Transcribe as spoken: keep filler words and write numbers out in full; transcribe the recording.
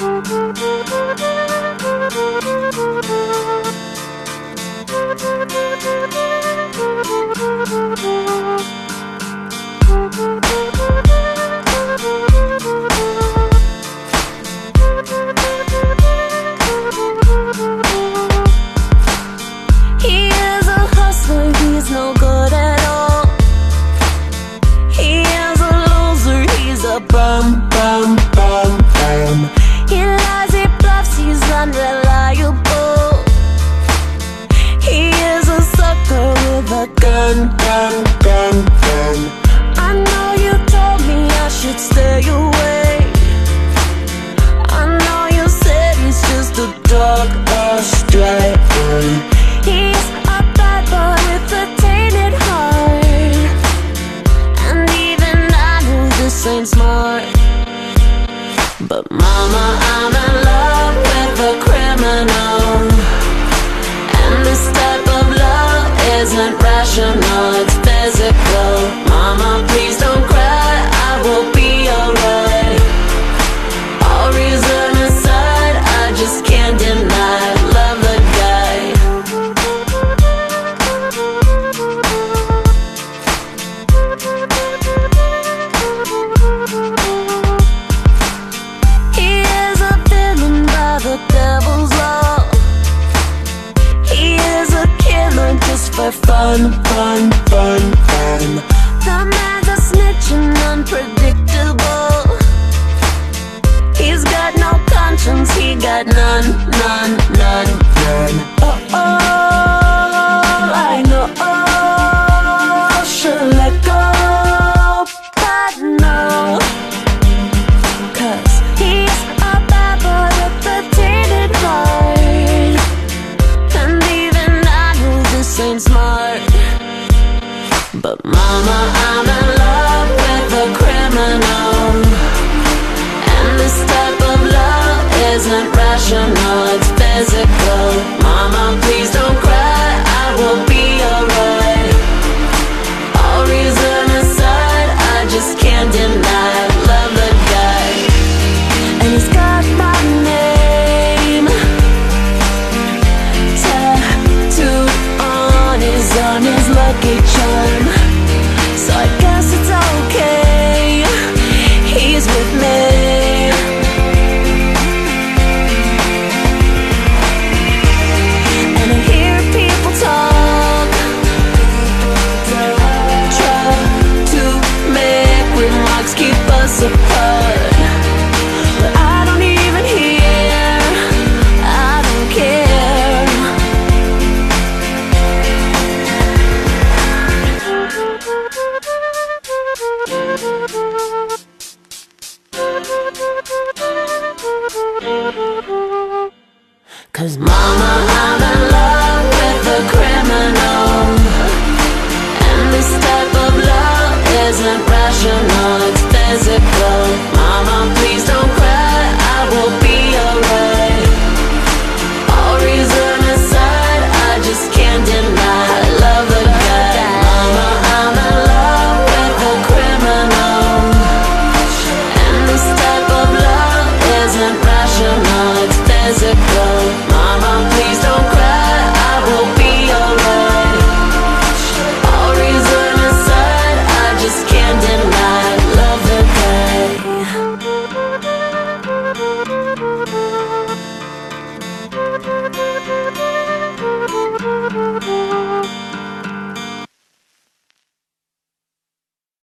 He is a hustler, he's no good at all. He is a loser, he's a bum, bum, bum, bum. He lies, he bluffs, he's unreliable. He is a sucker with a gun, gun, gun, gun. I know you told me I should stay away. I know you said he's just a dog astray. He's a bad boy with a tainted heart, and even I know this ain't smart. But mama, I'm in love with a criminal, and this type of love isn't rational, it's physical. Mama, please don't cry, I will be alright. All reason aside, I just can't deny, love the guy. He is a villain by the devil's law. He is a killer just for fun, fun, fun, fun. The man's a snitch and unpredictable. He's got no conscience, he got none, none, none, none. Oh, oh, I know, oh, should let go, but no. Cause he's a bad boy with a tainted heart, and even I know this ain't smart. But mama, I'm in love with a criminal, and this type of love isn't rational, it's physical. Mama, please don't cry, I will be alright. All reason aside, I just can't deny, love the guy. And he's got my name tattooed on his, on his lucky charm. So I guess it's okay, he's with me. And I hear people talk, try to make remarks, keep us apart. But I don't even hear, I don't care. Cause mama, I'm in love with a criminal, and this type of love isn't rational, it's physical. Mama, please don't cry, I will be alright. All reason aside, I just can't deny, I love the guy. Mama, I'm in love with a criminal, and this type of love isn't rational, it's physical.